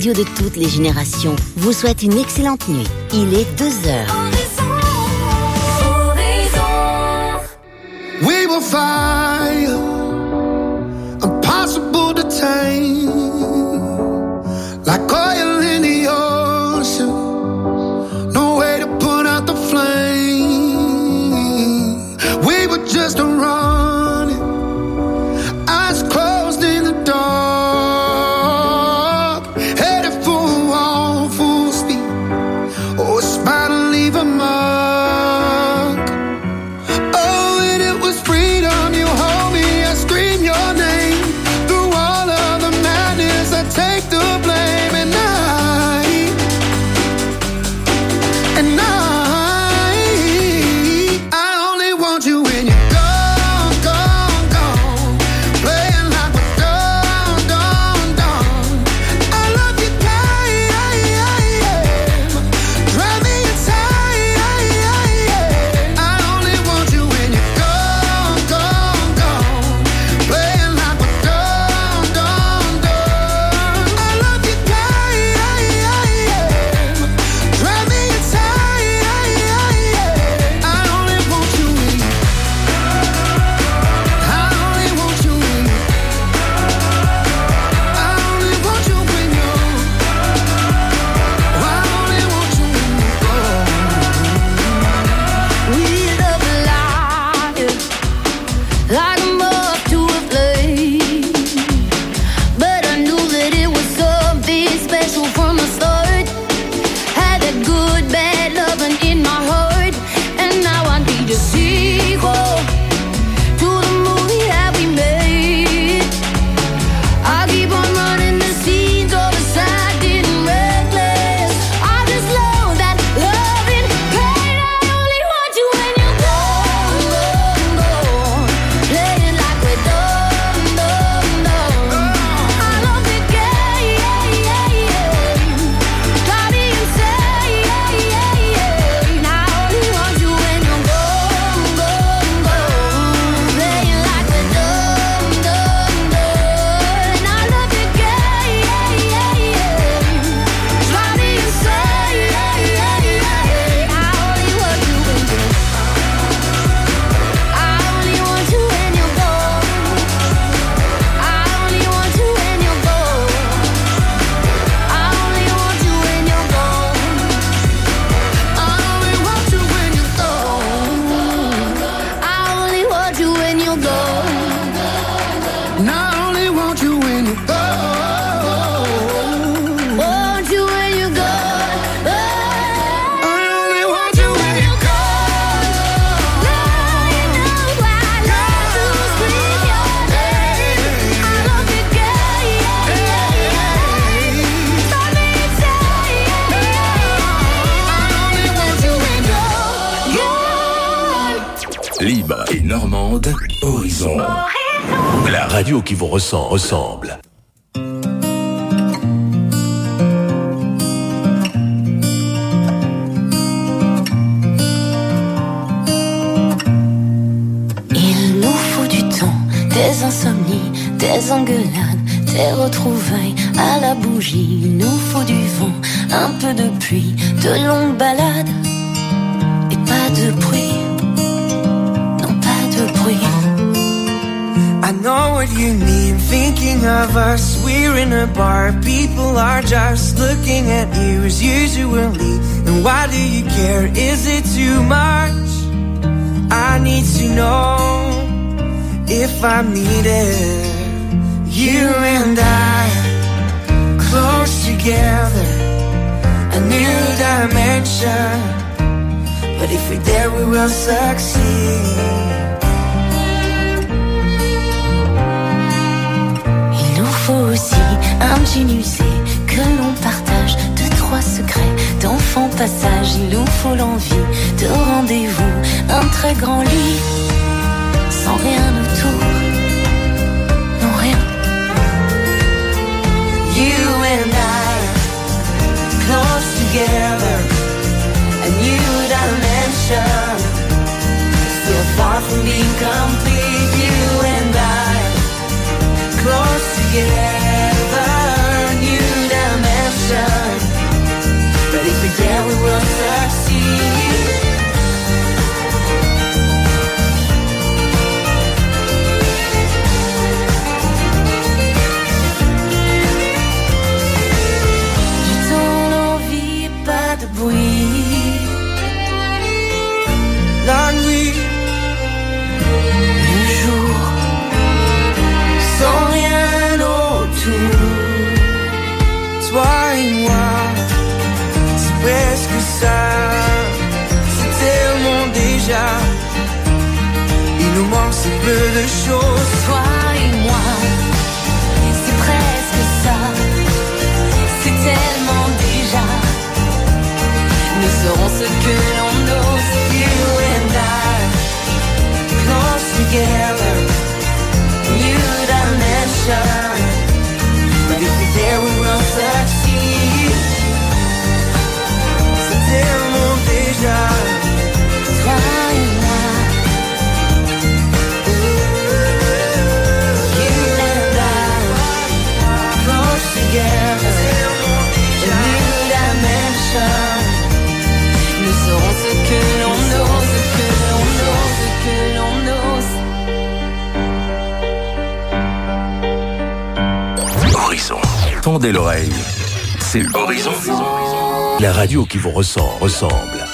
radio de toutes les générations vous souhaite une excellente nuit. Il est 2h. We will fire, impossible to tame, like oil in the ocean, no way to put out the flame. We were just running, eyes closed in the dark, headed for a wall, full speed. Oh, it's bound to leave a mark. Libre et normande, Horizon. La radio qui vous ressemble. Il nous faut du temps, des insomnies, des engueulades, des retrouvailles à la bougie. Il nous faut du vent, un peu de pluie, de longues balades et pas de bruit. I know what you mean, thinking of us. We're in a bar, people are just looking at you as usually. And why do you care? Is it too much? I need to know if I'm needed. You and I, close together, a new dimension. But if we're there, we will succeed. Aussi un jean usé que l'on partage, deux, trois secrets d'enfant passage. Il nous faut l'envie de rendez-vous, un très grand lit, sans rien autour, non rien. You and I, close together, a new dimension. Still far from being complete. You and I, close together, new dimension. Tendez l'oreille. C'est Horizon. La radio qui vous ressemble.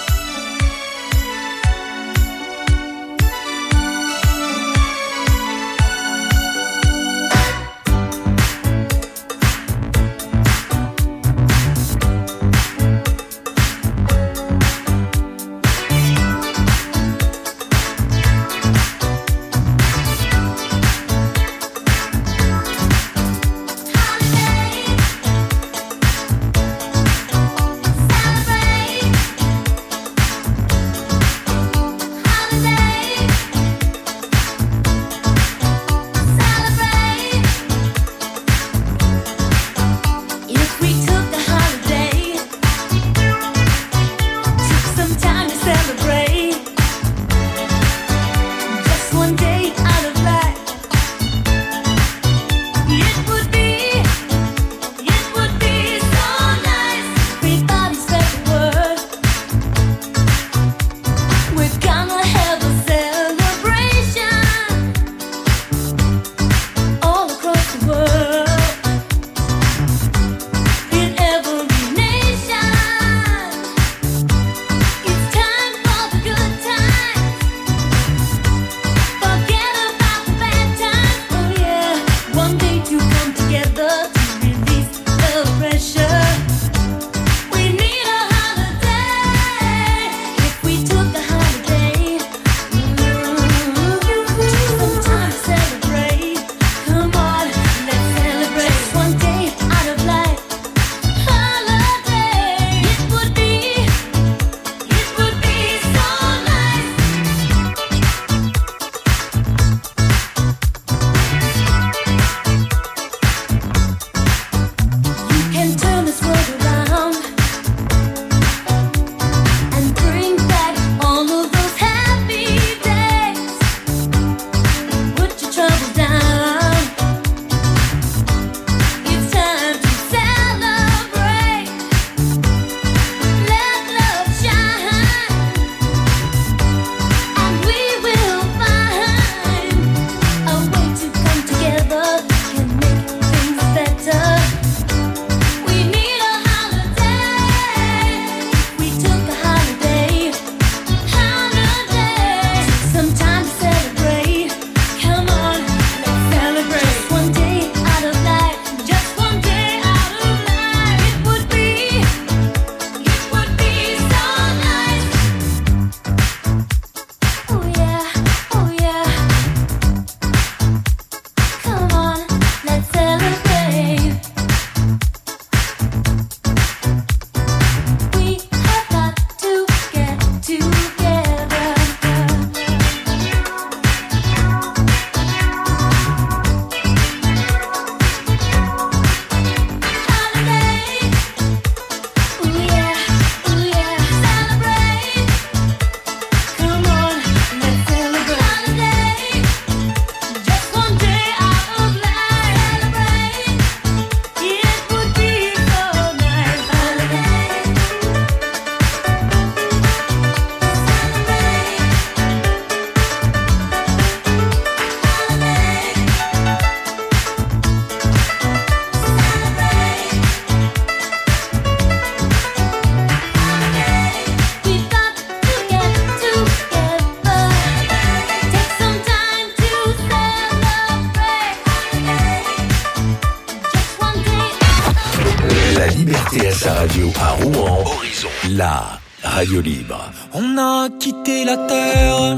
RTS Radio à Rouen, Horizon, la radio libre. On a quitté la terre,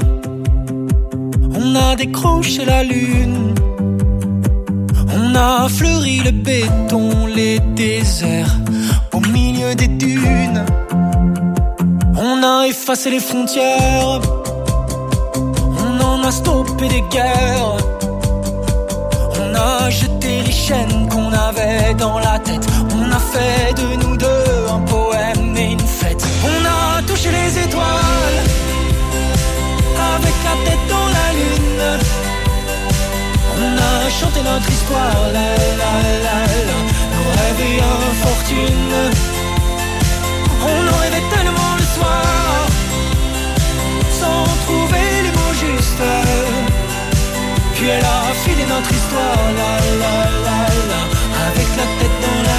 on a décroché la lune, on a fleuri le béton, les déserts, au milieu des dunes. On a effacé les frontières, on en a stoppé des guerres. On a jeté les chaînes qu'on avait dans la tête. On a fait de nous deux un poème et une fête. On a touché les étoiles avec la tête dans la lune. On a chanté notre histoire, la la la la, nos rêves et infortunes. On en rêvait tellement le soir, sans trouver les mots justes. Puis elle a filé notre histoire, la la la la, avec la tête dans la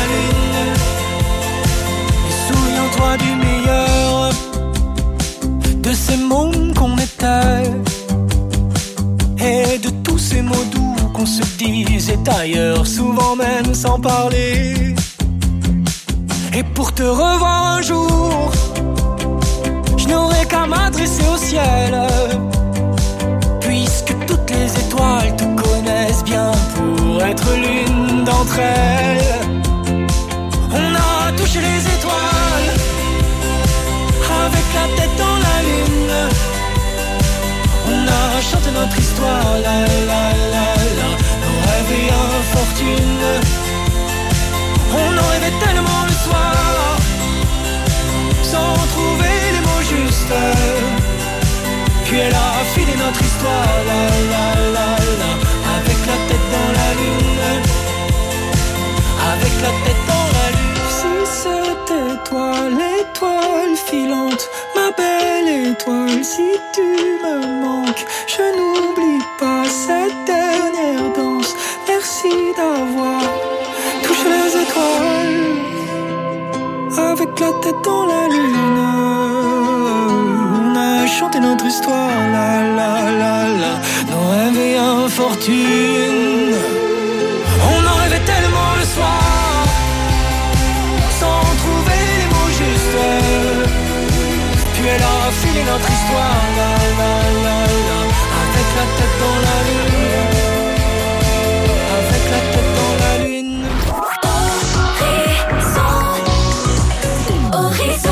souviens-toi du meilleur de ces mômes qu'on était et de tous ces mots doux qu'on se disait ailleurs, souvent même sans parler. Et pour te revoir un jour, je n'aurai qu'à m'adresser au ciel, puisque toutes les étoiles te connaissent bien pour être l'une d'entre elles. On a touché les étoiles avec la tête dans la lune. On a chanté notre histoire, la la la la, nos rêves et infortune. On en rêvait tellement le soir, sans trouver les mots justes. Puis elle a filé notre histoire, la la la la, avec la tête dans la lune, avec la tête dans la lune. Si c'était toi, l'étoile filante, ma belle étoile, si tu me manques, je n'oublie pas cette dernière danse. Merci d'avoir touché les étoiles, avec la tête dans la lune. On a chanté notre histoire, la la la la, nos rêves et infortune. On en rêvait tellement le soir, sans trouver les mots justes. Puis elle a filé notre histoire, la la la la, avec la tête dans la lune, avec la tête dans la lune. Horizon.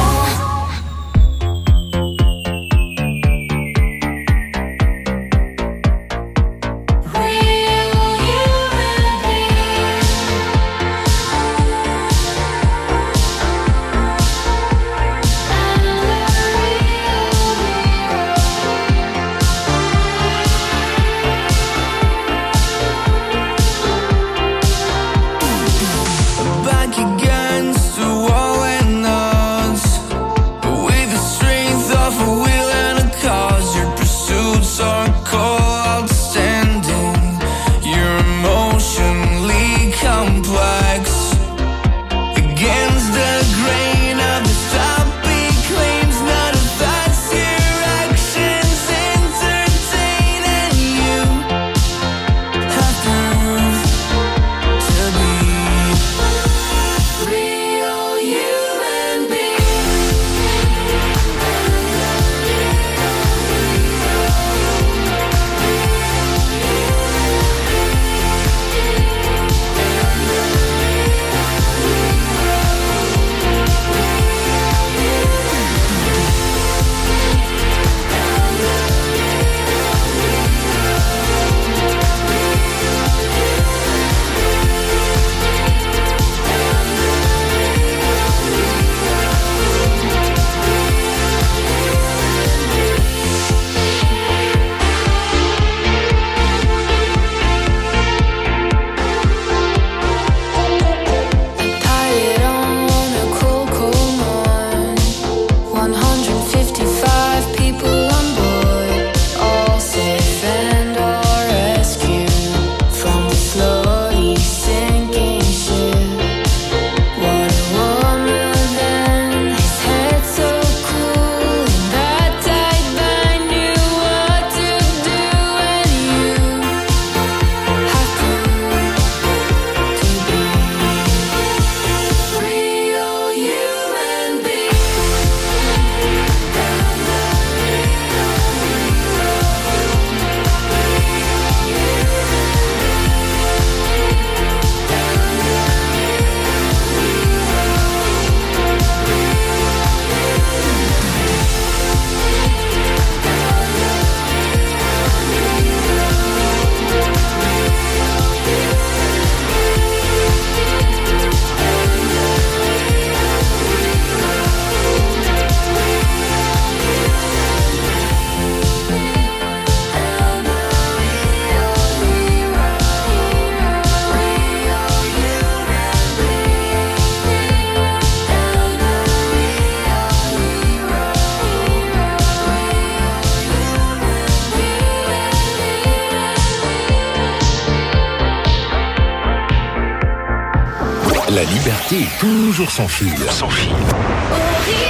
La liberté est toujours sans fil. Sans fil.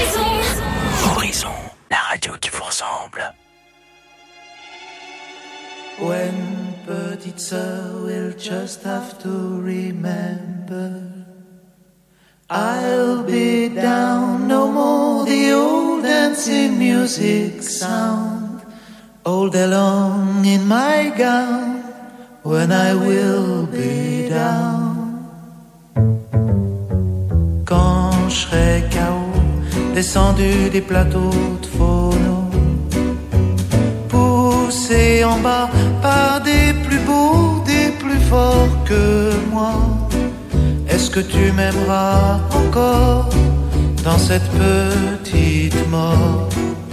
radio qui vous ressemble. When petite sœur will just have to remember, I'll be down, no more the old dancing music sound, all day long in my gown, when I will be down. Quand je serai KO, descendu des plateaux de phono, poussé en bas par des plus beaux, des plus forts que moi, est-ce que tu m'aimeras encore dans cette petite mort?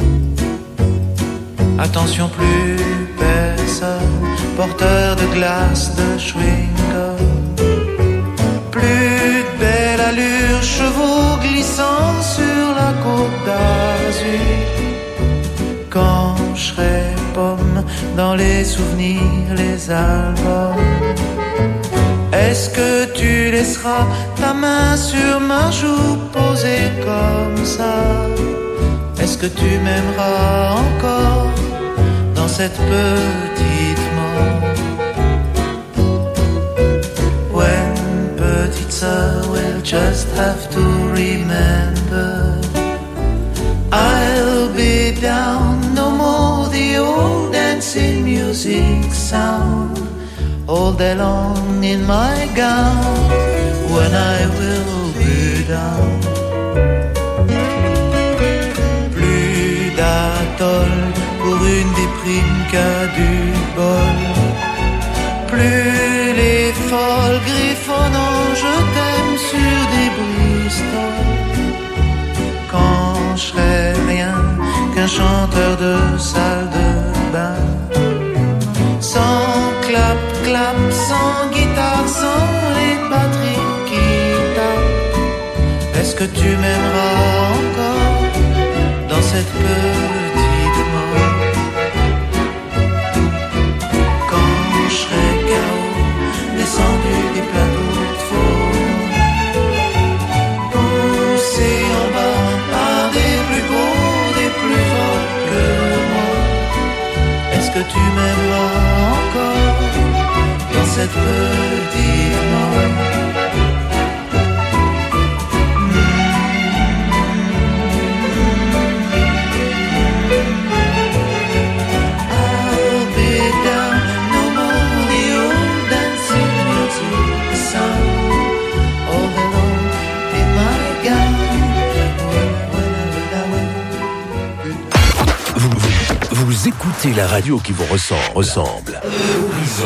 Attention, plus personne, porteur de glace, de chewing-gum, plus de belle allure, chevaux glissant sur la côte d'Azur. Quand je serai pomme dans les souvenirs, les albums, est-ce que tu laisseras ta main sur ma joue posée comme ça? Est-ce que tu m'aimeras encore dans cette petite mort? When petite sœur will just have to remember, I'll be down, no more the old dancing music sound, all day long in my gown, when I will be down. Plus d'atoll pour une déprime qu'à du bol, plus les folles griffonnant je t'aime sur des Bristol. Quand je serai rien qu'un chanteur de salle de bain, sans clap-clap, sans guitare, sans les batteries qui tapent, est-ce que tu m'aimeras encore dans cette petite mort? Quand je serai KO, descendu des plateaux de phono, poussé en bas par des plus beaux, des plus forts que moi, est-ce que tu m'aimeras encore dans cette petite mort? I'll be down, no more the old dancing music sound, all day long in my gown. Vous écoutez la radio qui vous ressemble. Horizon.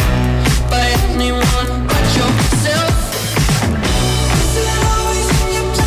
Anyone but yourself. Is it always in your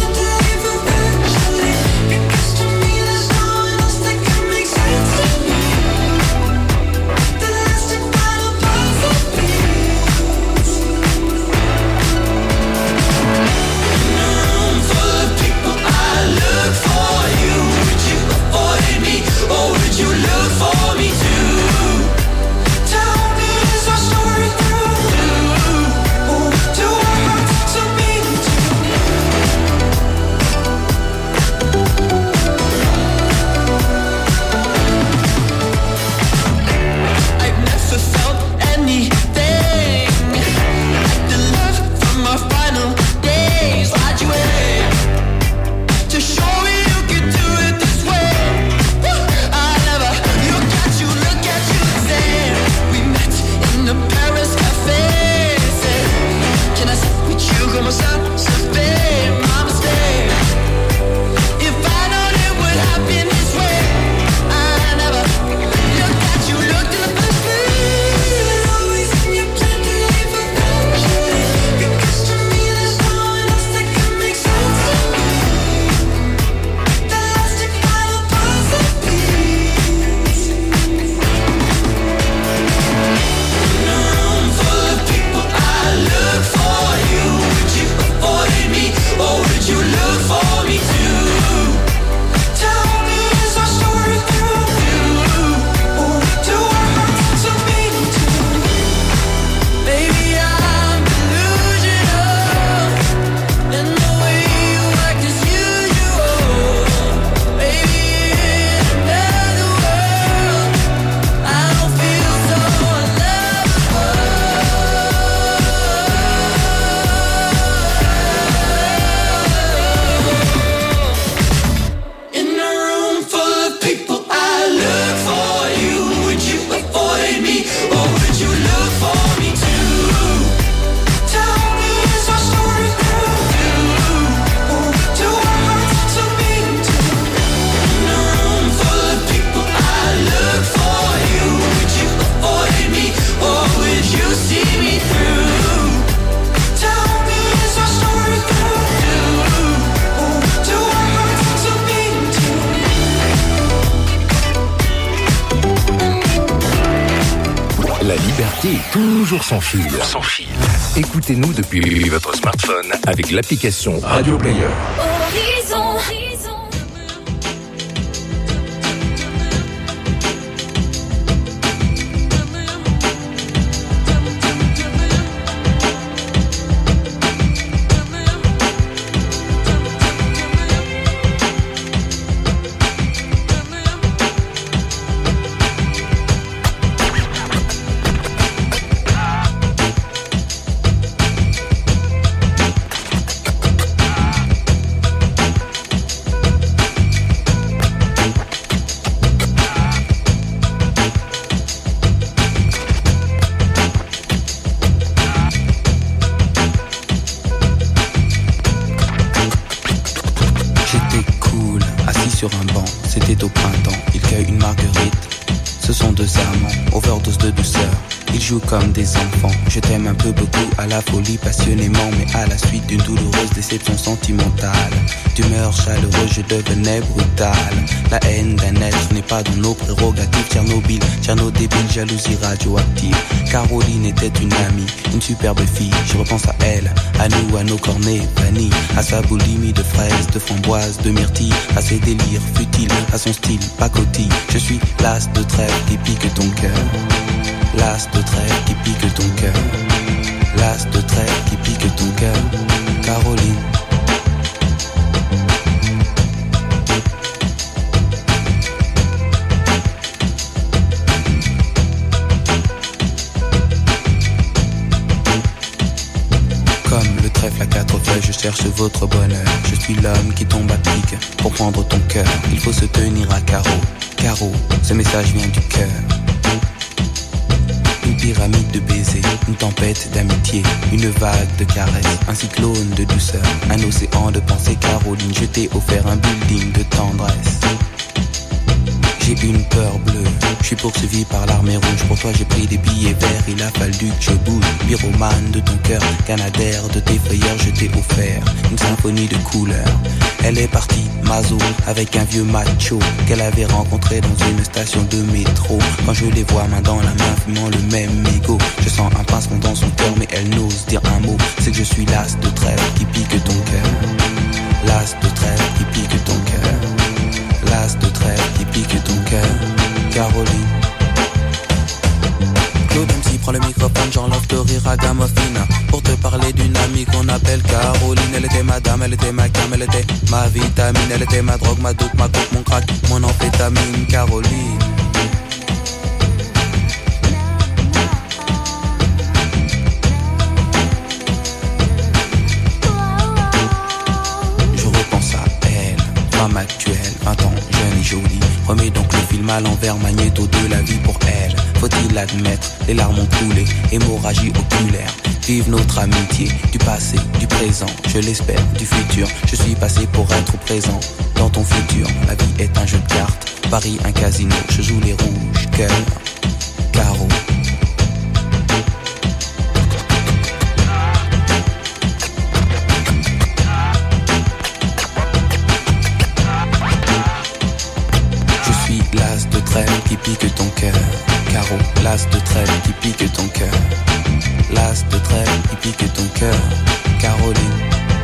connecté, toujours sans fil. Sans fil. Écoutez-nous depuis votre smartphone avec l'application Radio Player. Horizon. Comme des enfants, je t'aime un peu beaucoup à la folie passionnément, mais à la suite d'une douloureuse déception sentimentale, d'humeur chaleureuse je devenais brutal. La haine d'un être n'est pas dans nos prérogatives. Tchernobyl, débile, jalousie radioactive. Caroline était une amie, une superbe fille. Je repense à elle, à nous, à nos cornets vanille, à sa boulimie de fraises, de framboises, de myrtilles, à ses délires futiles, à son style pacotille. Je suis l'as de trêve qui pique ton cœur. L'as de trêve qui pique ton cœur. L'as de trêve qui pique ton cœur. Caroline. Comme le trèfle à quatre feuilles, je cherche votre bonheur. Je suis l'homme qui tombe à pic pour prendre ton cœur. Il faut se tenir à carreau. Carreau, ce message vient du cœur. Une pyramide de baisers, une tempête d'amitié, une vague de caresses, un cyclone de douceur, un océan de pensées. Caroline, je t'ai offert un building de tendresse. J'ai une peur bleue, je suis poursuivi par l'armée rouge. Pour toi j'ai pris des billets verts, il a fallu que je bouge. Pyromane de ton cœur, canadaire de tes frayeurs, je t'ai offert une symphonie de couleurs. Elle est partie, Mazo, avec un vieux macho qu'elle avait rencontré dans une station de métro. Quand je les vois main dans la main, fumant le même mégot, je sens un pincement dans son cœur, mais elle n'ose dire un mot. C'est que je suis l'as de trêve qui pique ton cœur. L'as de trêve qui pique ton cœur. L'as de trêve qui pique ton cœur. Caroline. Claude MC prend le microphone, j'enlève de rire à Gamophina pour te parler d'une amie qu'on appelle Caroline. Elle était ma dame, elle était ma cam, elle était ma vitamine. Elle était ma drogue, ma dope, ma coke, mon crack, mon amphétamine. Caroline. Je repense à elle, femme actuelle, 20 ans, jeune et jolie. Remets donc le film à l'envers, magnéto de la vie pour elle. Faut-il l'admettre, les larmes ont coulé, hémorragie oculaire. Vive notre amitié, du passé, du présent, je l'espère, du futur. Je suis passé pour être présent dans ton futur. La vie est un jeu de cartes, Paris un casino. Je joue les rouges, cœur, carreau. L'as de trêve qui pique ton cœur. Carreau, l'as de trêve qui pique ton cœur. L'as de trêve qui pique ton cœur. Caroline.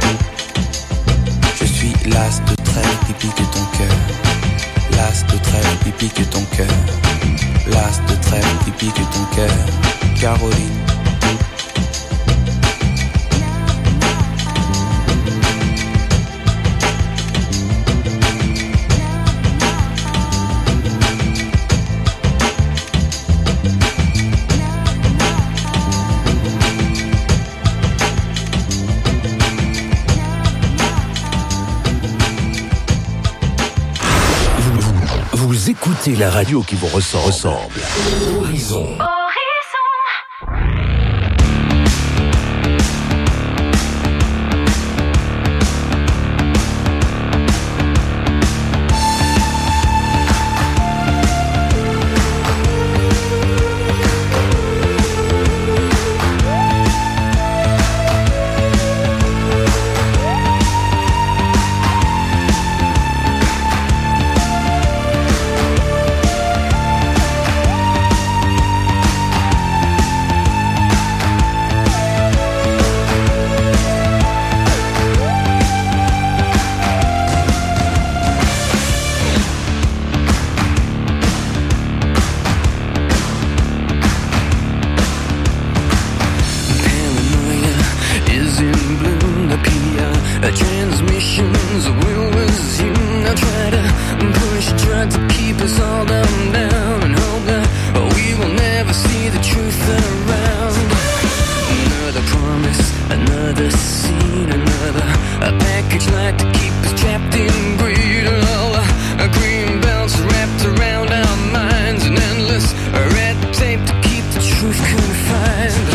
Je suis l'as de trêve qui pique ton cœur. L'as de trêve qui pique ton cœur. L'as de trêve qui pique ton cœur. Caroline. Vous écoutez la radio qui vous ressemble. Horizon. never seen another. A package like to keep us trapped in greed. A green belts wrapped around our minds, an endless red tape to keep the truth confined.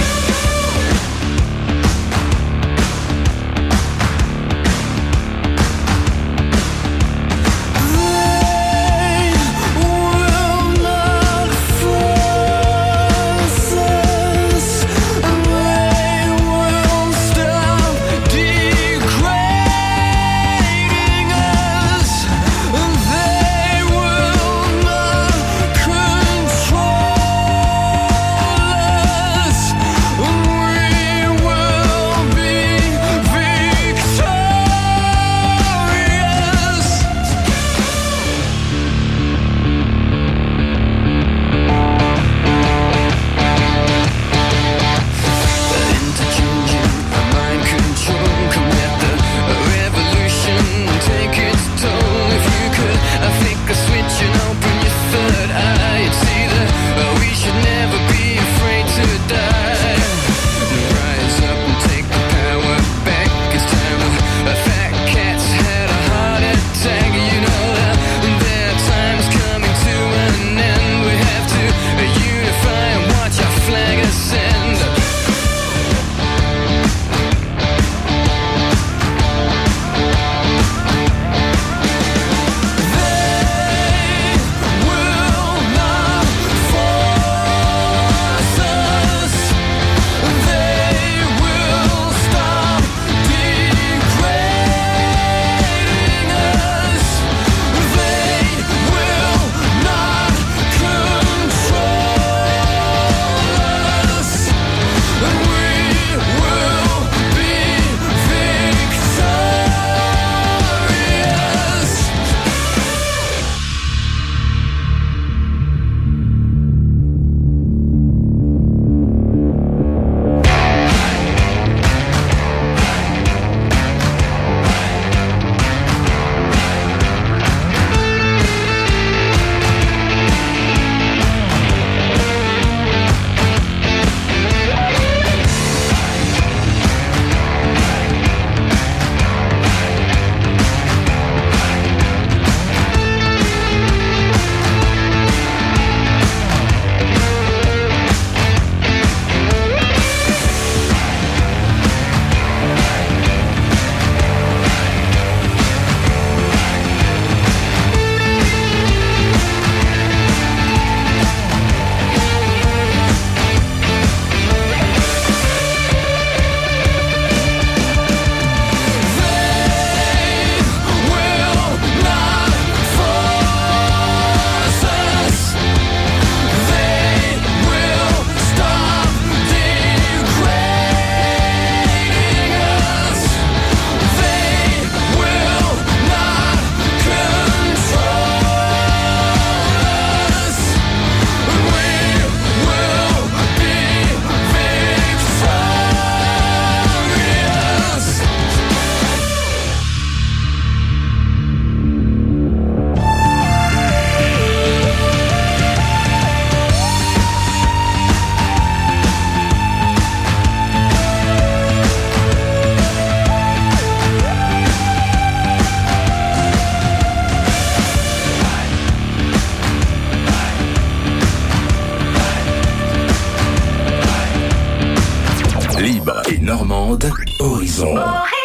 Normande, Horizon.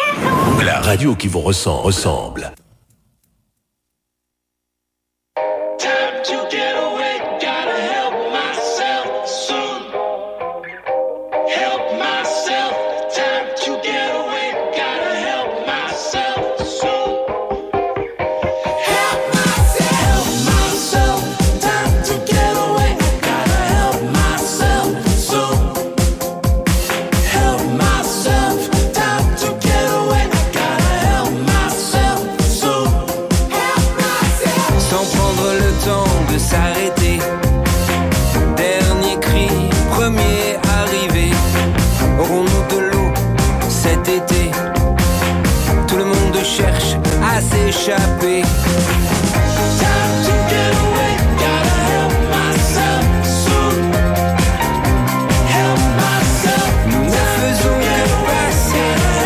La radio qui vous ressemble. S'échapper. Nous ne faisons que passer.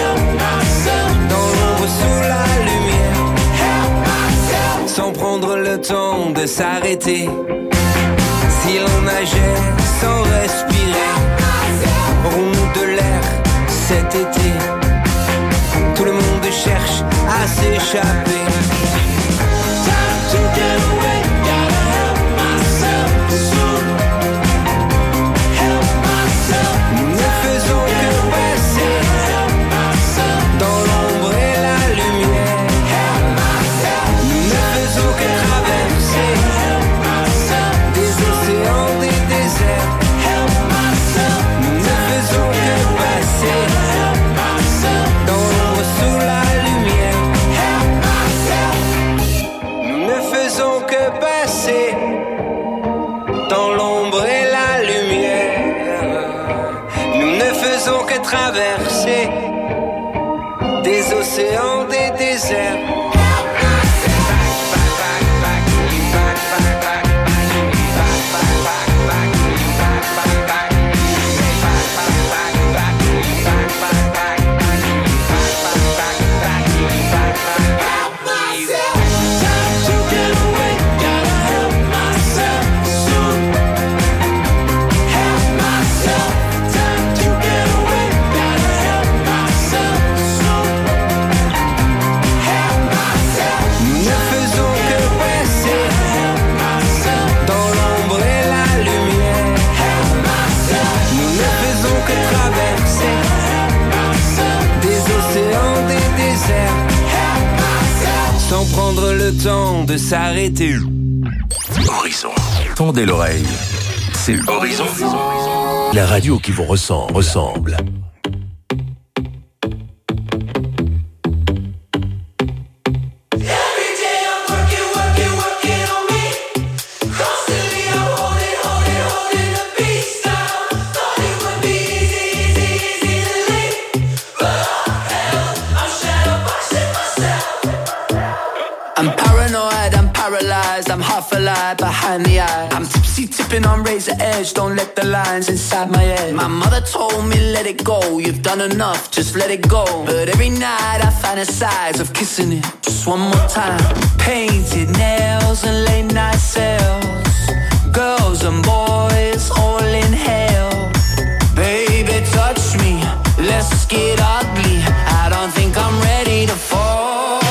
de s'arrêter. Si l'on nageait sans respirer, aurons-nous de l'air cet été? Tout le monde cherche à s'échapper. Time to get away, gotta help myself soon. Help myself. Nous ne faisons que passer dans l'ombre et la lumière. Help myself. Nous ne faisons que traverser des océans, des déserts. Help myself. Nous ne faisons que passer dans l'ombre sous la lumière. Help myself. Nous ne faisons que passer dans l'ombre et la lumière. Nous ne faisons que traverser des océans, des déserts. Sans prendre le temps de s'arrêter. Horizon. Tendez l'oreille. C'est Horizon. La radio qui vous ressemble. I'm half alive behind the eye. I'm tipsy tipping on razor edge. Don't let the lines inside my head. My mother told me let it go. You've done enough, just let it go. But every night I fantasize of kissing it just one more time. Painted nails and late night sales. Girls and boys all in hell. Baby touch me, let's get ugly. I don't think I'm ready to fall.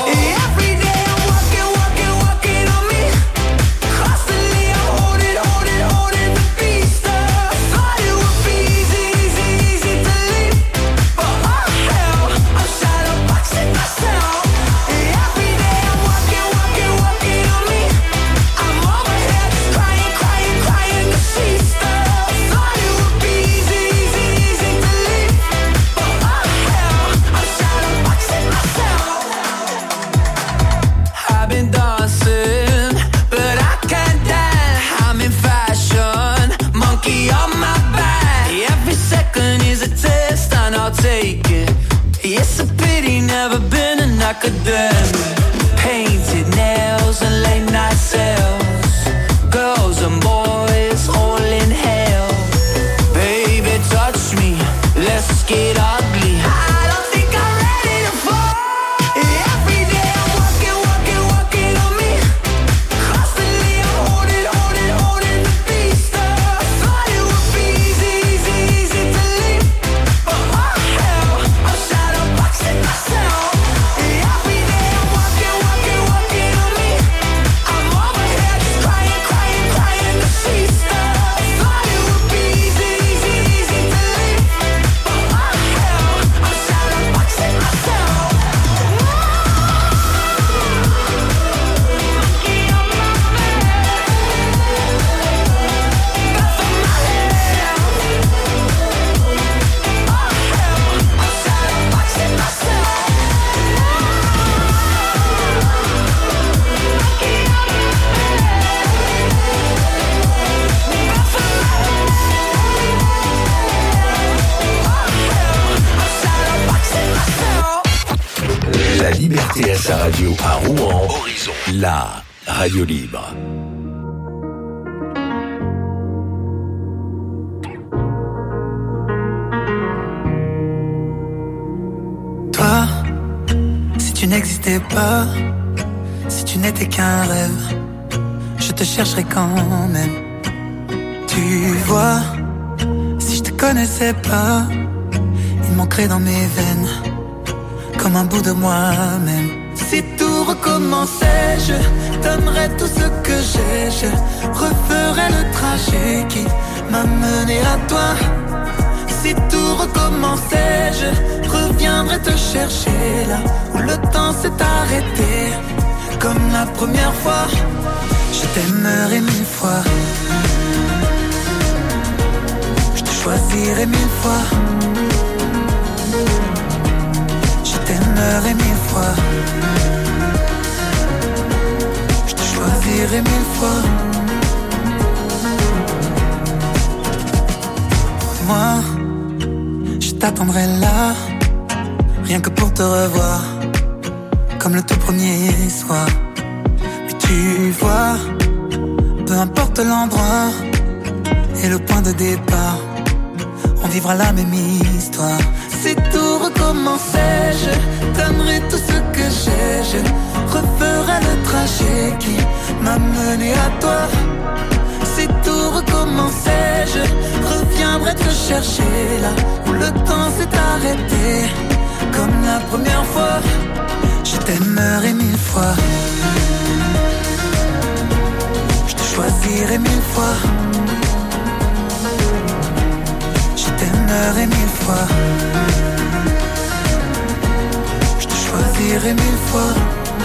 Take it. It's a pity, never been an academic. Painted nails and late night sales. Girls and boys all in hell. Baby, touch me, let's get ugly. I don't think I'm ready to fall. Every day I'm working on me. Constantly I'm holding the beast. I thought it would be easy to leave. Myself. Every day I'm working on me. I'm over here just crying to see stuff. Thought it would be easy to leave. But what the hell? I'm shadowboxing myself. Monkey on my bed. Back on my head. Oh hell, I'm shadowboxing myself. La liberté à sa radio à Rouen. Horizon. La radio libre. Toi, si tu n'existais pas, si tu n'étais qu'un rêve, je te te chercherai quand même. Tu vois, si je te connaissais pas, il manquerait dans mes veines comme un bout de moi-même. Si tout recommençait, je donnerais tout ce que j'ai. Je referais le trajet qui m'a mené à toi. Si tout recommençait, je reviendrais te chercher là où le temps s'est arrêté. Comme la première fois, je t'aimerai 1000 fois. Je te choisirai 1000 fois. Je t'aimerai 1000 fois. Je te choisirai 1000 fois. Moi, je t'attendrai là, rien que pour te revoir, comme le tout premier soir. Mais tu vois, peu importe l'endroit et le point de départ, on vivra la même histoire. Si tout recommençait, je donnerai tout ce que j'ai. Je referai le trajet qui m'a mené à toi. Si tout recommençait, je reviendrai te chercher là où le temps s'est arrêté. Comme la première fois, je t'aimerai 1000 fois. Je te choisirai 1000 fois. Je t'aimerai 1000 fois. Je te choisirai 1000 fois.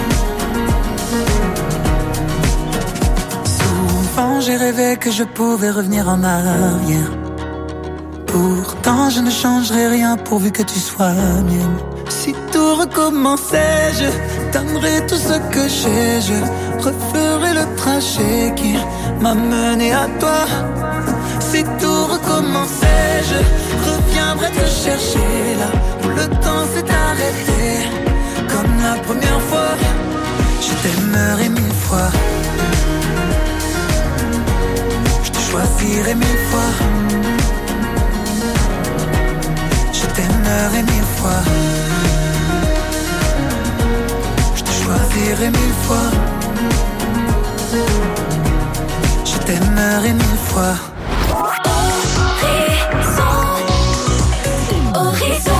Souvent j'ai rêvé que je pouvais revenir en arrière. Pourtant je ne changerai rien pourvu que tu sois mienne. Si tout recommençait, je donnerai tout ce que j'ai. Je referai le trajet qui m'a mené à toi. Si tout recommençait, je reviendrai te chercher là où le temps s'est arrêté. Comme la première fois, je t'aimerai 1000 fois. Je te choisirai 1000 fois. Je t'aimerai 1000 fois. Je te choisirai 1000 fois. Je t'aimerai 1000 fois. Horizon, horizon.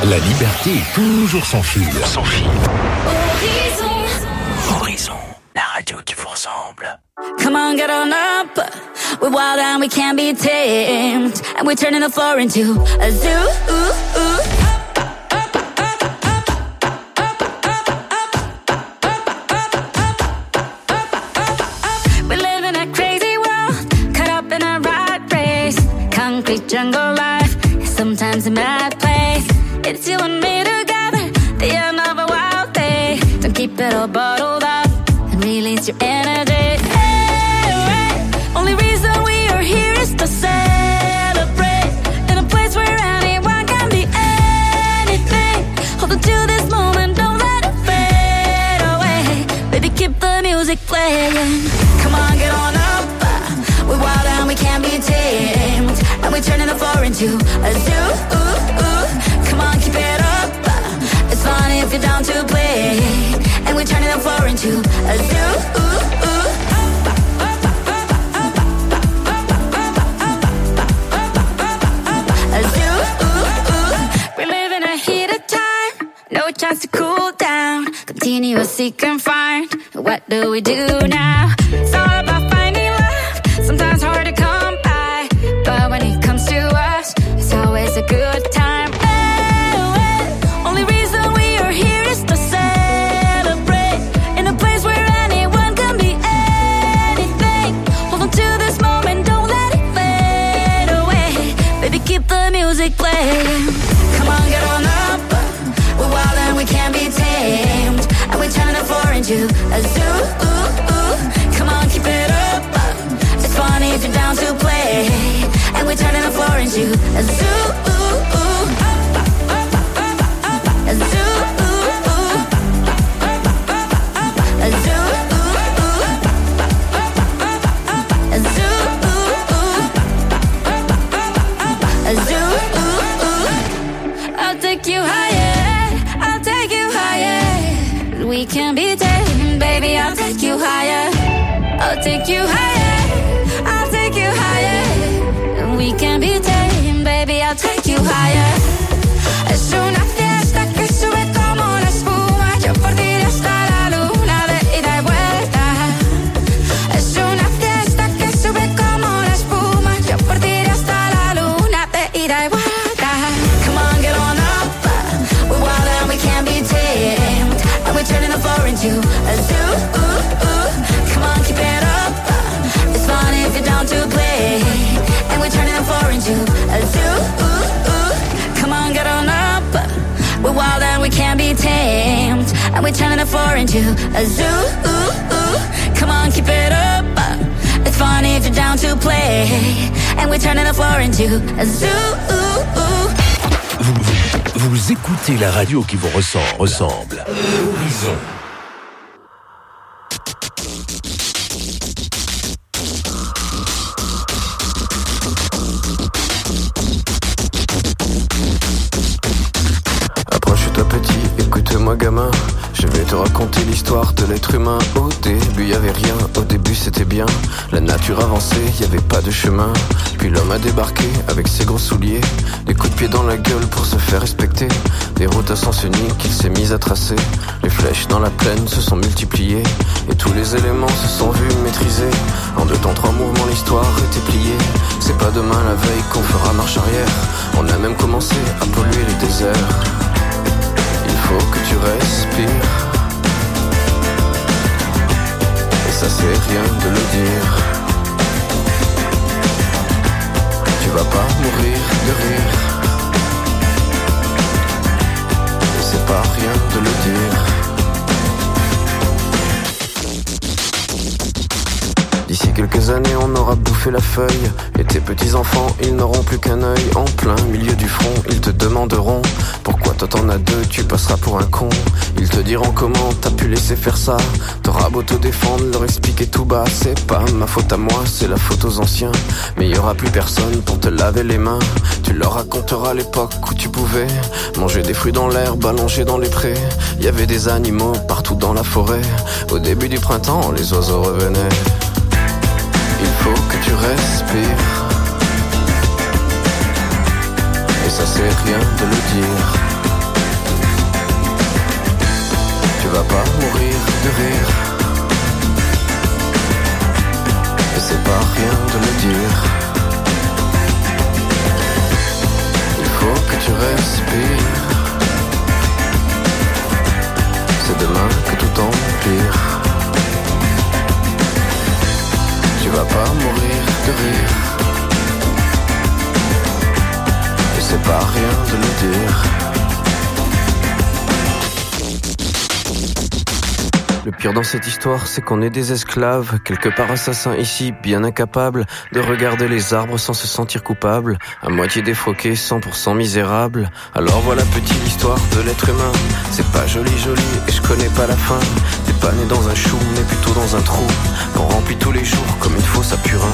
La liberté est toujours sans fil. Sans fil. Horizon, la radio qui vous ressemble. Come on, get on up. We're wild and we can't be tamed. And we're turning the floor into a zoo. We live in a crazy world, caught up in a rat race. Concrete jungle life, sometimes a mad place. It's you and me together, the end of a wild day. Don't keep it all bottled up and release your energy. Only reason we are here is to celebrate in a place where anyone can be anything. Hold on to this moment, don't let it fade away. Baby, keep the music playing. Come on, get on up. We're wild and we can't be tamed. And we're turning the floor into a zoo. Come on, keep it up. It's fun if you're down to play. And we're turning the floor into a zoo. No chance to cool down. Continue to seek and find. What do we do now? It's all about finding love. Sometimes hard to come by, but when it comes to us, it's always a good time. Only reason we are here is to celebrate in a place where anyone can be anything. Hold on to this moment, don't let it fade away. Baby, keep the music playing. Come on, get on up. We're wild and we can't be tamed. And we're turning the floor into a zoo. Come on, keep it up. It's funny if you're down to play. And we're turning the floor into a zoo. A zoo. A zoo. A zoo. A zoo. I'll take you higher. We can be tamed, baby, I'll take you higher. I'll take you higher. I'll take you higher. We can be tamed, baby, I'll take you higher. Es una fiesta que sube como la espuma. Yo por ti hasta la luna de ida y vuelta. Es una fiesta que sube como la espuma. Yo por ti hasta la luna de ida y vuelta. Come on, get on up. We're wild and we can't be tamed. And we're turning the floor into a zoo. Come on, keep it up. It's fun if you're down to play. And we're turning the floor into a zoo. Come on, get on up. We're wild and we can't be tamed. And we're turning the floor into a zoo. Come on, keep it up. It's fun if you're down to play. And we're turning the floor into a zoo. Vous écoutez la radio qui vous ressemble. Horizon. Approche-toi petit, écoute-moi gamin. Je vais te raconter l'histoire de l'être humain. Au début y avait rien, au début c'était bien. La nature avançait, y avait pas de chemin. Puis l'homme a débarqué avec ses gros souliers. Des coups de pied dans la gueule pour se faire respecter. Des routes à sens unique qu'il s'est mis à tracer. Les flèches dans la plaine se sont multipliées. Et tous les éléments se sont vus maîtrisés. En 2 temps 3 mouvements l'histoire était pliée. C'est pas demain la veille qu'on fera marche arrière. On a même commencé à polluer les déserts. Il faut que tu respires. Et ça c'est rien de le dire. Tu vas pas mourir de rire. Et c'est pas rien de le dire. D'ici quelques années on aura bouffé la feuille. Et tes petits enfants ils n'auront plus qu'un œil. En plein milieu du front ils te demanderont pourquoi toi t'en as 2, tu passeras pour un con. Ils te diront comment t'as pu laisser faire ça. T'auras beau te défendre, leur expliquer tout bas. C'est pas ma faute à moi, c'est la faute aux anciens. Mais y aura plus personne pour te laver les mains. Tu leur raconteras l'époque où tu pouvais manger des fruits dans l'herbe, allongés dans les prés. Y avait des animaux partout dans la forêt. Au début du printemps, les oiseaux revenaient. Il faut que tu respires. Et ça c'est rien de le dire. vas pas mourir de rire. Et c'est pas rien de le dire. Il faut que tu respires. C'est demain que tout empire. Tu vas pas mourir de rire. Et c'est pas rien de le dire. Le pire dans cette histoire, c'est qu'on est des esclaves, quelque part assassins ici, bien incapables de regarder les arbres sans se sentir coupables, à moitié défroqués, 100% misérables. Alors voilà petite histoire de l'être humain, c'est pas joli et je connais pas la fin. T'es pas né dans un chou, mais plutôt dans un trou, qu'on remplit tous les jours comme une fosse à purin.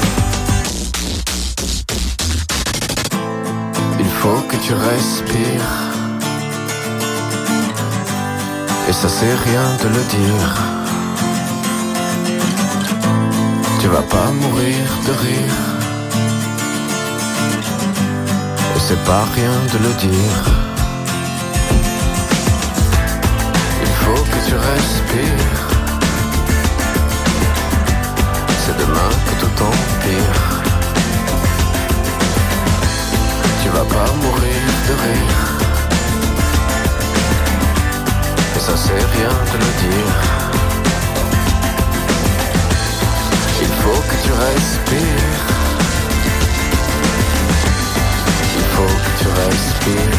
Il faut que tu respires. Et ça c'est rien de le dire. Tu vas pas mourir de rire. Et c'est pas rien de le dire. Il faut que tu respires. C'est demain que tout empire. Tu vas pas mourir de rire. Ça c'est rien de le dire. Il faut que tu respires. Il faut que tu respires.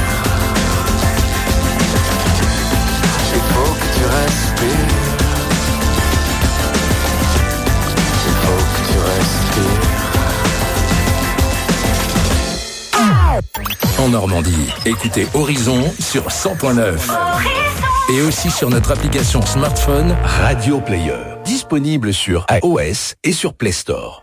Il faut que tu respires. Il faut que tu respires. En Normandie, écoutez Horizon sur 100.9. Et aussi sur notre application smartphone Radio Player, disponible sur iOS et sur Play Store.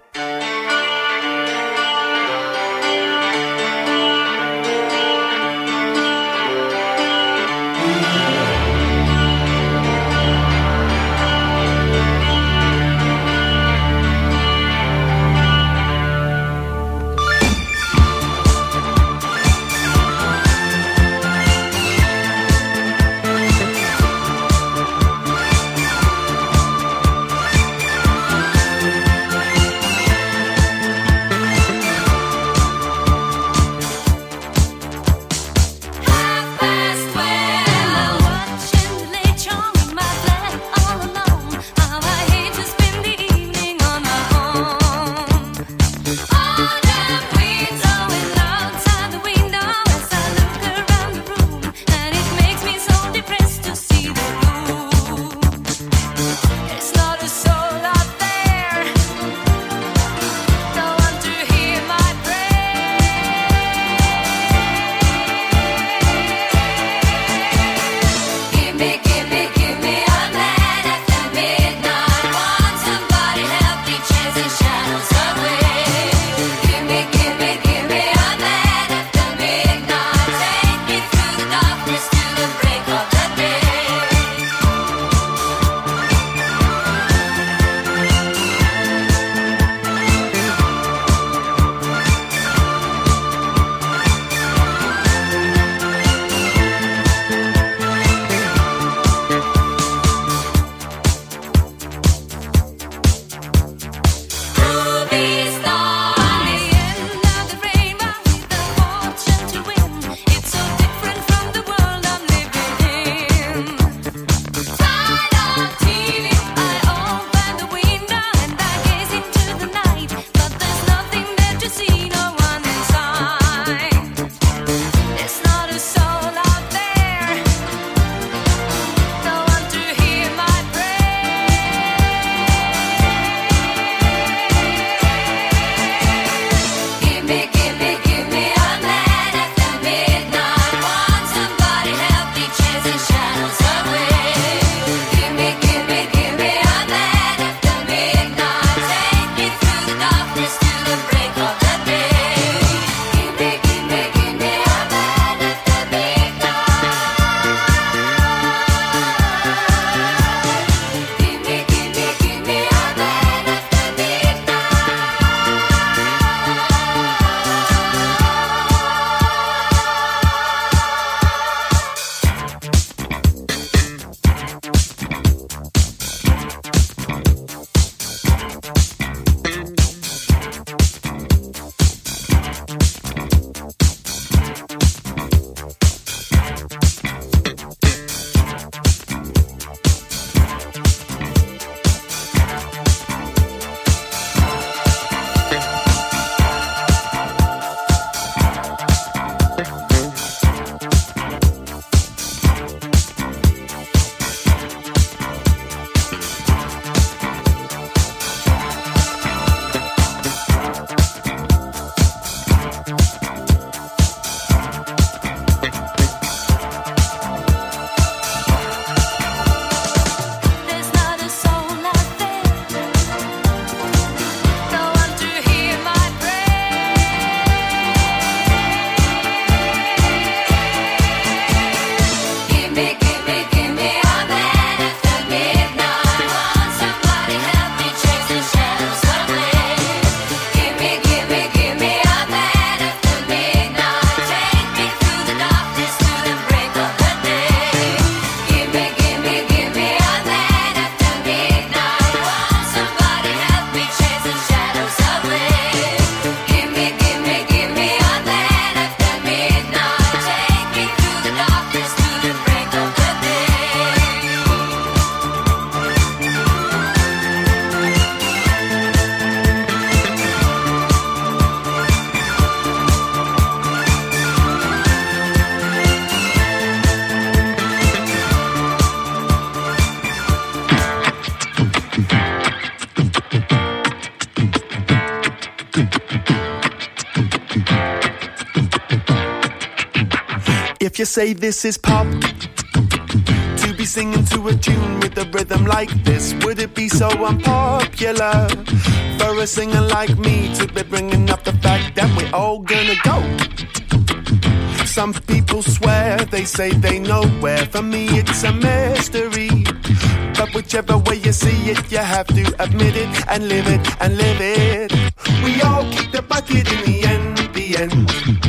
If you say this is pop, to be singing to a tune with a rhythm like this, would it be so unpopular for a singer like me to be bringing up the fact that we're all gonna go? Some people swear, they say they know where. For me it's a mystery, but whichever way you see it, you have to admit it and live it and live it. We all kick the bucket in the end, the end.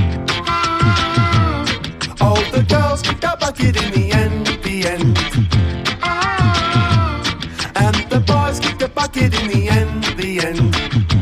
All the girls kick the bucket in the end, the end. And the boys kick the bucket in the end, the end.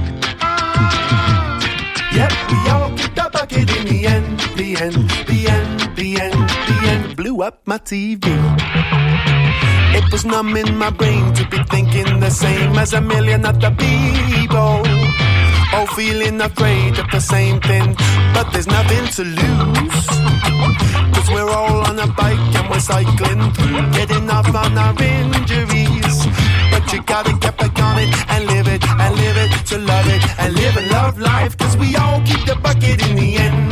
Yep, we all kick the bucket in the end, the end, the end, the end, the end. Blew up my TV. It was numb in my brain to be thinking the same as a million other people, all feeling afraid of the same thing, but there's nothing to lose, 'cause we're all on a bike and we're cycling through, getting off on our injuries. But you gotta get back on it and live it, to love it and live and love life, 'cause we all keep the bucket in the end.